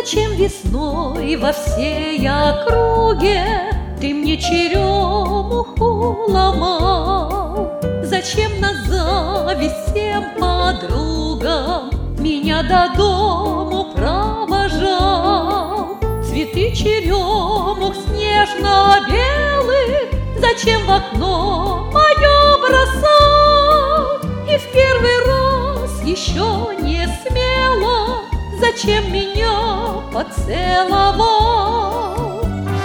Зачем весной во всей округе ты мне черемуху ломал? Зачем на зависть всем подругам меня до дому провожал? Цветы черемух снежно-белых зачем в окно мое бросал? И в первый раз еще не смело зачем меня поцеловал?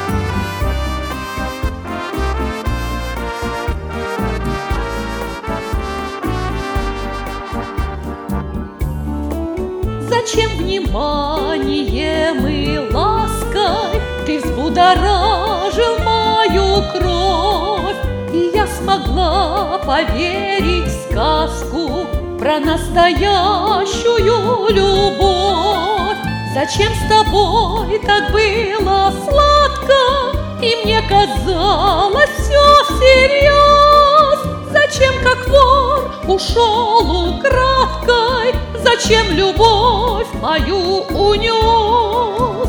Зачем вниманием и лаской ты взбудоражил мою кровь, и я смогла поверить в сказку про настоящую любовь? Зачем с тобой так было сладко, и мне казалось все всерьез? Зачем, как вор, ушел украдкой? Зачем любовь мою унес?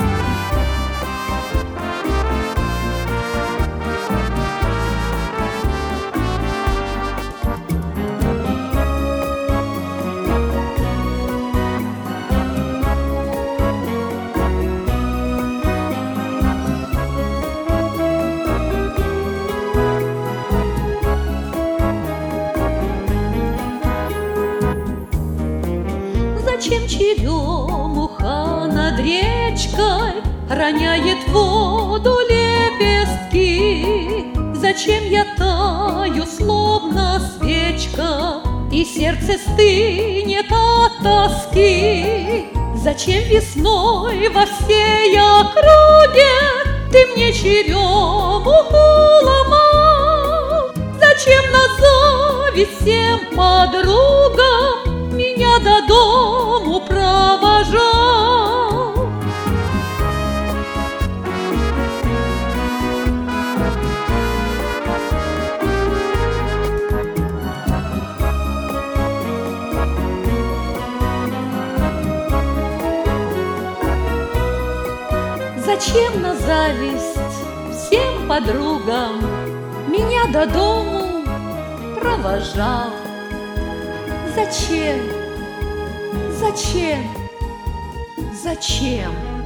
Зачем черемуха над речкой роняет в воду лепестки? Зачем я таю, словно свечка, и сердце стынет от тоски? Зачем весной во всей округе ты мне черемуху ломал? Зачем на зависть всем подругам меня до дому провожал? Зачем на зависть всем подругам меня до дому провожал? Зачем? Зачем? Зачем?